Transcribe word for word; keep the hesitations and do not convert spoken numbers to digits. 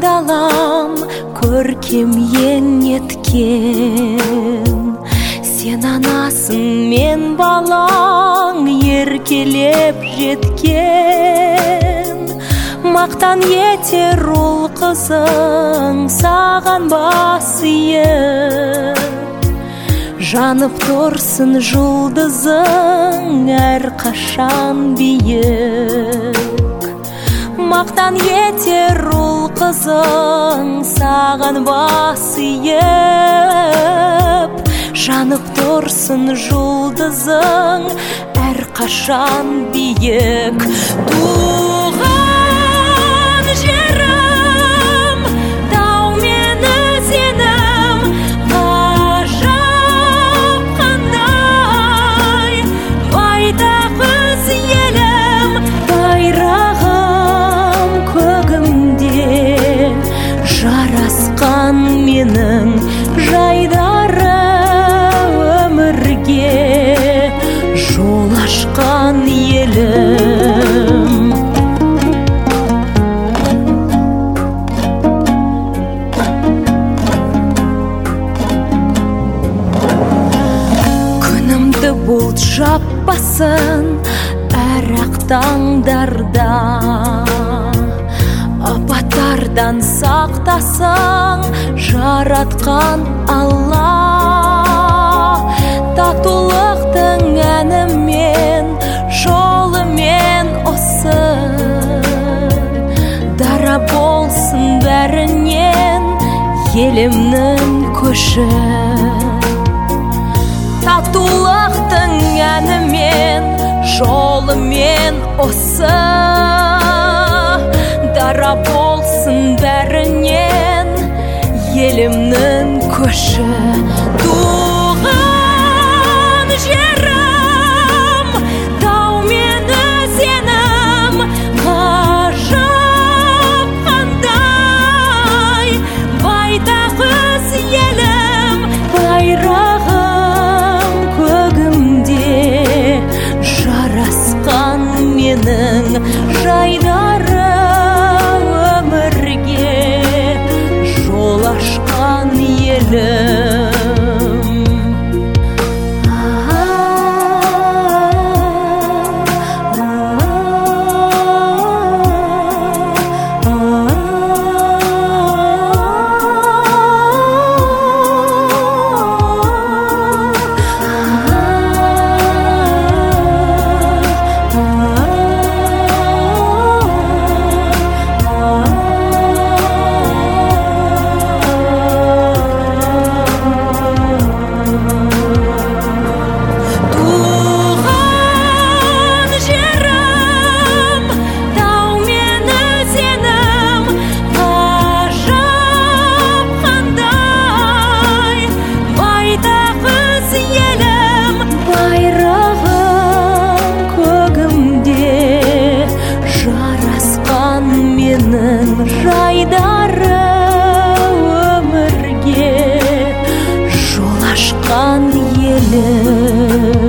далам көркем ең еткен. Сен анасың, мен балаң, еркелеп жеткен. Мақтан етер ұл қызың, саған бас иіп. Жанып тұрсын жұлдызың, әр қашан биік. Мақтан етер ұл қызың, саған бас иіп. Жанып тұрсын жұлдызың, әр қашан биік. Туған жерім, тау мен өзенім, ғажап қандай. Байтақ өз елім, байрағым көгімде. Жарасқан менің жайдары өмірге, жол ашқан елім. Күнімді бұлт жаппасын әр ақ таңдарда. Апаттардан сақтасың жаратқан Алла. Татулықтың әнімен, жолымен осы. Дара болсын бәрінен елімнің көші. Татулықтың әнімен, жолымен осы. Дара болсын бәрінен елімнің көші. Туған жерім, тау мен өзенім, ғажап қандай. Байтақ өз елім, байрағым көгімде. Жарасқан менің жайдары өмірге, жол ашқан елім. Жайдары өмірге, жол ашқан елім.